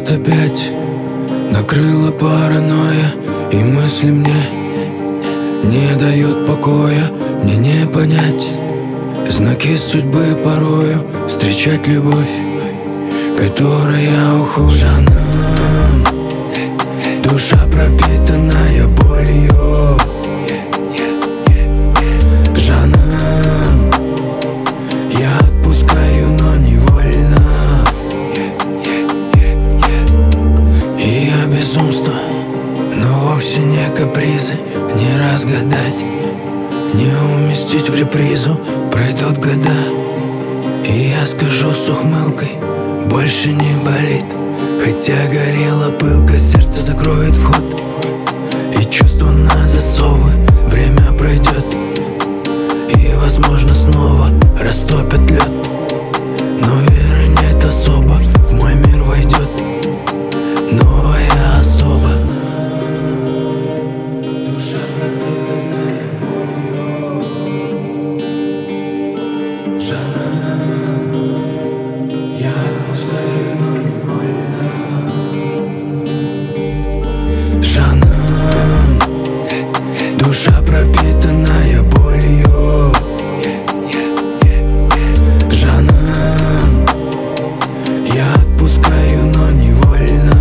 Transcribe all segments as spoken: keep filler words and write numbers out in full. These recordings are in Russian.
вот опять накрыла паранойя, и мысли мне не дают покоя. Мне не понять знаки судьбы порою, встречать любовь, которая уходит. Жаным, душа пропитанная болью. Жаным, я отпускаю, но невольно. И я безумство, но вовсе не капризы. Не разгадать, не уместить в репризу. Пройдут года, и я скажу с ухмылкой: больше не болит. Хотя горела пылка, сердце закроет вход, и чувство на засовы. Время пройдет, и возможно снова растопят лед. Но веры нет особо, в мой мир войдет новая особа. Душа пропитанная болью. Жаным, я отпускаю, но невольно. Жаным, душа пропитанная болью. Жаным, я отпускаю, но невольно.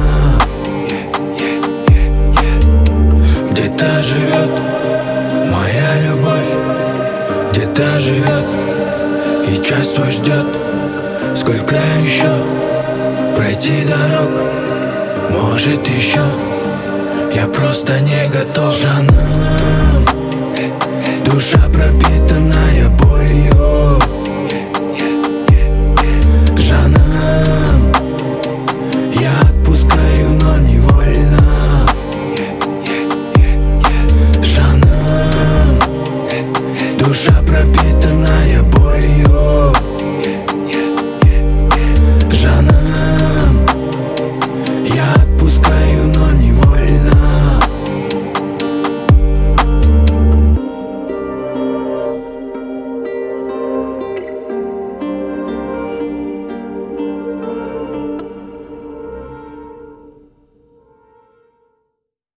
Где-то живет моя любовь, где-то живет и час свой ждет. Сколько еще пройти дорог, может еще я просто не готов. Жаным, душа пропитанная болью.